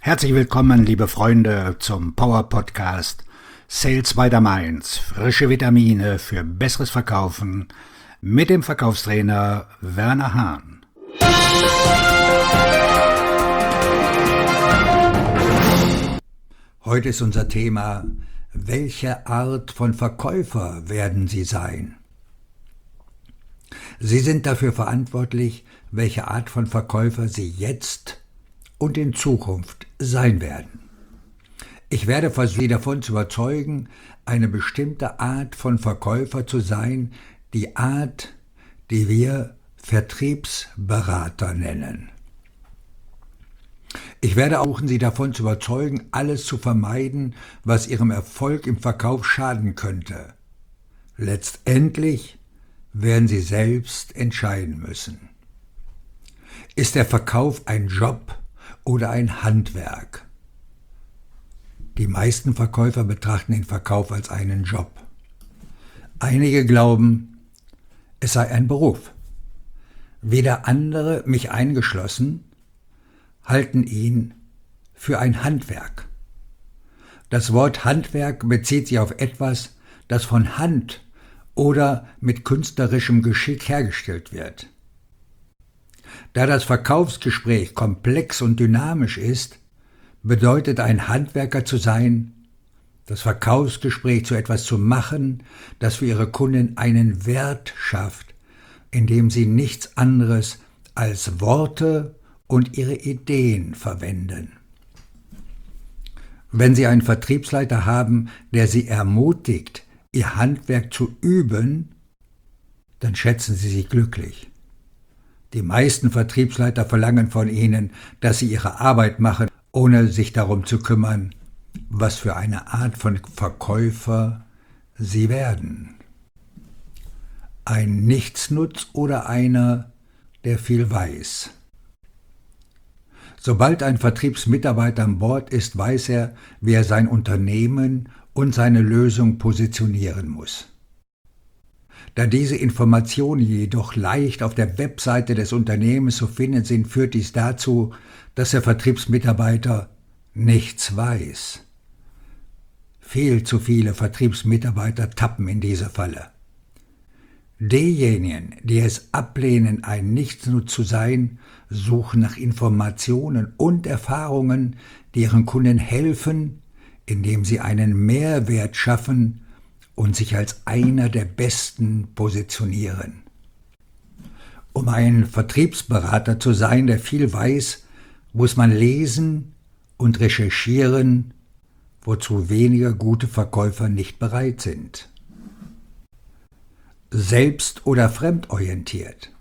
Herzlich willkommen, liebe Freunde, zum Power Podcast Sales by the Mainz. Frische Vitamine für besseres Verkaufen mit dem Verkaufstrainer Werner Hahn. Heute ist unser Thema: Welche Art von Verkäufer werden Sie sein? Sie sind dafür verantwortlich, welche Art von Verkäufer Sie jetzt und in Zukunft sein werden. Ich werde versuchen, Sie davon zu überzeugen, eine bestimmte Art von Verkäufer zu sein, die Art, die wir Vertriebsberater nennen. Ich werde auch versuchen, Sie davon zu überzeugen, alles zu vermeiden, was Ihrem Erfolg im Verkauf schaden könnte. Letztendlich werden Sie selbst entscheiden müssen. Ist der Verkauf ein Job oder ein Handwerk? Die meisten Verkäufer betrachten den Verkauf als einen Job. Einige glauben, es sei ein Beruf. Wieder andere, mich eingeschlossen, halten ihn für ein Handwerk. Das Wort Handwerk bezieht sich auf etwas, das von Hand oder mit künstlerischem Geschick hergestellt wird. Da das Verkaufsgespräch komplex und dynamisch ist, bedeutet ein Handwerker zu sein, das Verkaufsgespräch zu etwas zu machen, das für Ihre Kunden einen Wert schafft, indem Sie nichts anderes als Worte und Ihre Ideen verwenden. Wenn Sie einen Vertriebsleiter haben, der Sie ermutigt, Ihr Handwerk zu üben, dann schätzen Sie sich glücklich. Die meisten Vertriebsleiter verlangen von Ihnen, dass Sie Ihre Arbeit machen, ohne sich darum zu kümmern, was für eine Art von Verkäufer Sie werden. Ein Nichtsnutz oder einer, der viel weiß. Sobald ein Vertriebsmitarbeiter an Bord ist, weiß er, wie er sein Unternehmen und seine Lösung positionieren muss. Da diese Informationen jedoch leicht auf der Webseite des Unternehmens zu finden sind, führt dies dazu, dass der Vertriebsmitarbeiter nichts weiß. Viel zu viele Vertriebsmitarbeiter tappen in diese Falle. Diejenigen, die es ablehnen, ein Nichtsnutz zu sein, suchen nach Informationen und Erfahrungen, die ihren Kunden helfen, indem sie einen Mehrwert schaffen und sich als einer der Besten positionieren. Um ein Vertriebsberater zu sein, der viel weiß, muss man lesen und recherchieren, wozu wenige gute Verkäufer nicht bereit sind. Selbst- oder fremdorientiert.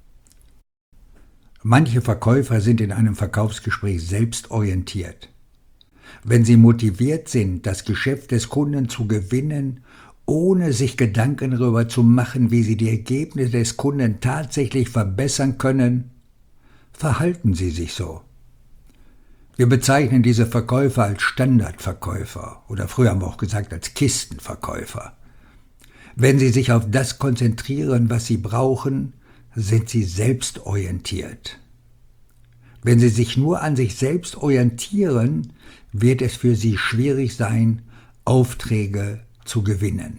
Manche Verkäufer sind in einem Verkaufsgespräch selbstorientiert. Wenn sie motiviert sind, das Geschäft des Kunden zu gewinnen, ohne sich Gedanken darüber zu machen, wie sie die Ergebnisse des Kunden tatsächlich verbessern können, verhalten sie sich so. Wir bezeichnen diese Verkäufer als Standardverkäufer oder früher haben wir auch gesagt als Kistenverkäufer. Wenn sie sich auf das konzentrieren, was sie brauchen, sind sie selbstorientiert. Wenn sie sich nur an sich selbst orientieren, wird es für sie schwierig sein, Aufträge zu gewinnen.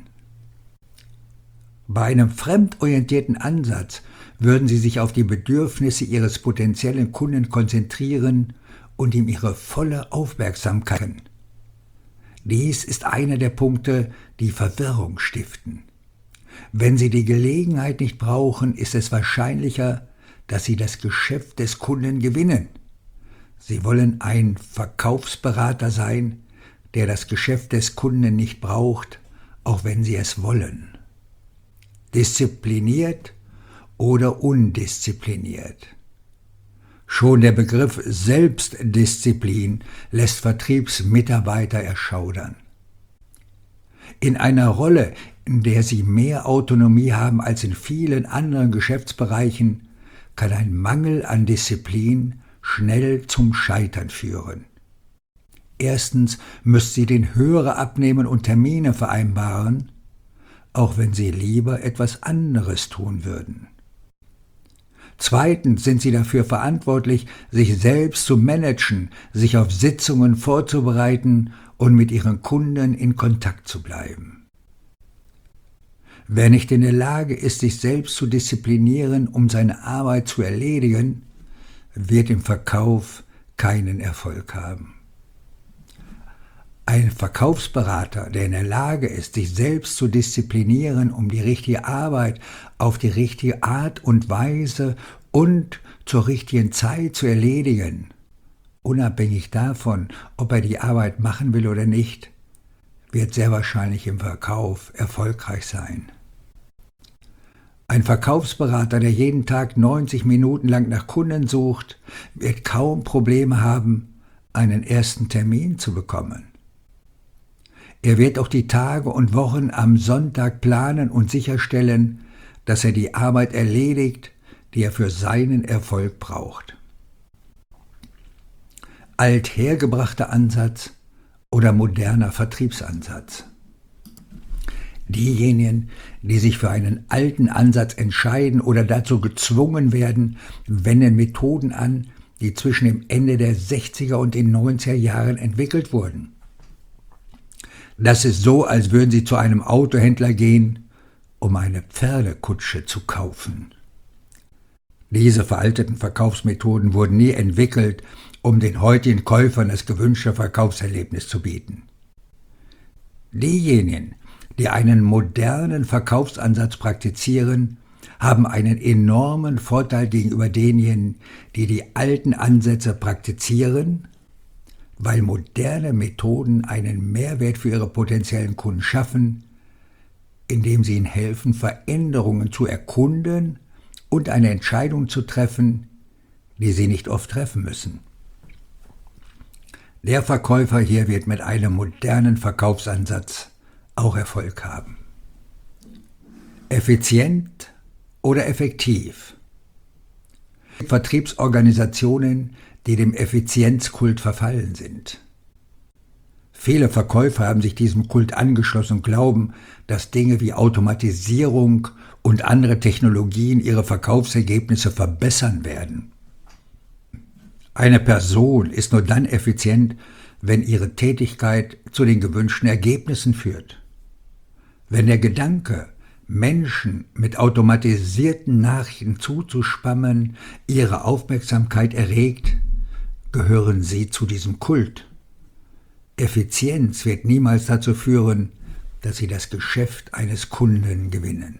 Bei einem fremdorientierten Ansatz würden sie sich auf die Bedürfnisse ihres potenziellen Kunden konzentrieren und ihm ihre volle Aufmerksamkeit schenken. Dies ist einer der Punkte, die Verwirrung stiften. Wenn Sie die Gelegenheit nicht brauchen, ist es wahrscheinlicher, dass Sie das Geschäft des Kunden gewinnen. Sie wollen ein Verkaufsberater sein, der das Geschäft des Kunden nicht braucht, auch wenn Sie es wollen. Diszipliniert oder undiszipliniert. Schon der Begriff Selbstdisziplin lässt Vertriebsmitarbeiter erschaudern. In einer Rolle, in der sie mehr Autonomie haben als in vielen anderen Geschäftsbereichen, kann ein Mangel an Disziplin schnell zum Scheitern führen. Erstens müsst sie den Hörer abnehmen und Termine vereinbaren, auch wenn sie lieber etwas anderes tun würden. Zweitens sind Sie dafür verantwortlich, sich selbst zu managen, sich auf Sitzungen vorzubereiten und mit Ihren Kunden in Kontakt zu bleiben. Wer nicht in der Lage ist, sich selbst zu disziplinieren, um seine Arbeit zu erledigen, wird im Verkauf keinen Erfolg haben. Ein Verkaufsberater, der in der Lage ist, sich selbst zu disziplinieren, um die richtige Arbeit auf die richtige Art und Weise und zur richtigen Zeit zu erledigen, unabhängig davon, ob er die Arbeit machen will oder nicht, wird sehr wahrscheinlich im Verkauf erfolgreich sein. Ein Verkaufsberater, der jeden Tag 90 Minuten lang nach Kunden sucht, wird kaum Probleme haben, einen ersten Termin zu bekommen. Er wird auch die Tage und Wochen am Sonntag planen und sicherstellen, dass er die Arbeit erledigt, die er für seinen Erfolg braucht. Althergebrachter Ansatz oder moderner Vertriebsansatz. Diejenigen, die sich für einen alten Ansatz entscheiden oder dazu gezwungen werden, wenden Methoden an, die zwischen dem Ende der 60er und den 90er Jahren entwickelt wurden. Das ist so, als würden Sie zu einem Autohändler gehen, um eine Pferdekutsche zu kaufen. Diese veralteten Verkaufsmethoden wurden nie entwickelt, um den heutigen Käufern das gewünschte Verkaufserlebnis zu bieten. Diejenigen, die einen modernen Verkaufsansatz praktizieren, haben einen enormen Vorteil gegenüber denjenigen, die die alten Ansätze praktizieren, weil moderne Methoden einen Mehrwert für ihre potenziellen Kunden schaffen, indem sie ihnen helfen, Veränderungen zu erkunden und eine Entscheidung zu treffen, die sie nicht oft treffen müssen. Der Verkäufer hier wird mit einem modernen Verkaufsansatz auch Erfolg haben. Effizient oder effektiv? Vertriebsorganisationen, die dem Effizienzkult verfallen sind. Viele Verkäufer haben sich diesem Kult angeschlossen und glauben, dass Dinge wie Automatisierung und andere Technologien ihre Verkaufsergebnisse verbessern werden. Eine Person ist nur dann effizient, wenn ihre Tätigkeit zu den gewünschten Ergebnissen führt. Wenn der Gedanke, Menschen mit automatisierten Nachrichten zuzuspammen, ihre Aufmerksamkeit erregt, gehören sie zu diesem Kult. Effizienz wird niemals dazu führen, dass Sie das Geschäft eines Kunden gewinnen.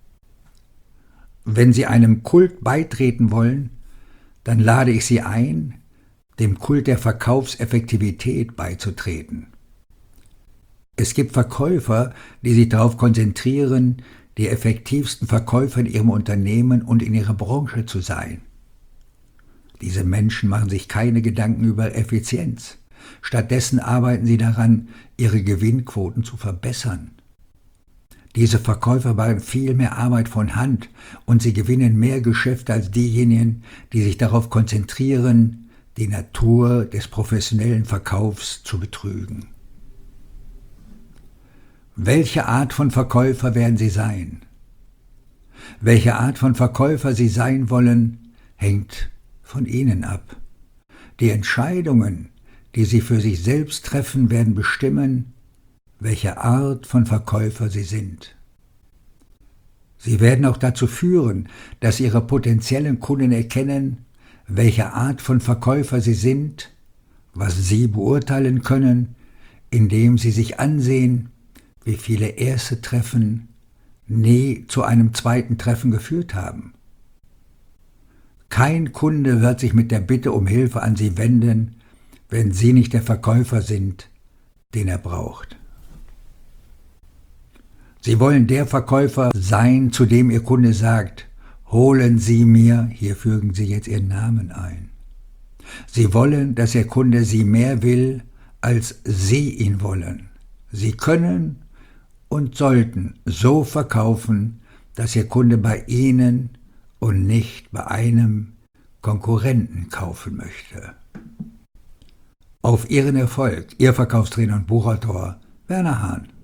Wenn Sie einem Kult beitreten wollen, dann lade ich Sie ein, dem Kult der Verkaufseffektivität beizutreten. Es gibt Verkäufer, die sich darauf konzentrieren, die effektivsten Verkäufer in ihrem Unternehmen und in ihrer Branche zu sein. Diese Menschen machen sich keine Gedanken über Effizienz. Stattdessen arbeiten sie daran, ihre Gewinnquoten zu verbessern. Diese Verkäufer machen viel mehr Arbeit von Hand und sie gewinnen mehr Geschäfte als diejenigen, die sich darauf konzentrieren, die Natur des professionellen Verkaufs zu betrügen. Welche Art von Verkäufer werden Sie sein? Welche Art von Verkäufer Sie sein wollen, hängt von Ihnen ab. Die Entscheidungen, die Sie für sich selbst treffen, werden bestimmen, welche Art von Verkäufer Sie sind. Sie werden auch dazu führen, dass Ihre potenziellen Kunden erkennen, welche Art von Verkäufer Sie sind, was Sie beurteilen können, indem Sie sich ansehen, wie viele erste Treffen nie zu einem zweiten Treffen geführt haben. Kein Kunde wird sich mit der Bitte um Hilfe an Sie wenden, wenn Sie nicht der Verkäufer sind, den er braucht. Sie wollen der Verkäufer sein, zu dem Ihr Kunde sagt, holen Sie mir, hier fügen Sie jetzt Ihren Namen ein. Sie wollen, dass Ihr Kunde Sie mehr will, als Sie ihn wollen. Sie können und sollten so verkaufen, dass Ihr Kunde bei Ihnen und nicht bei einem Konkurrenten kaufen möchte. Auf Ihren Erfolg, Ihr Verkaufstrainer und Buchautor Werner Hahn.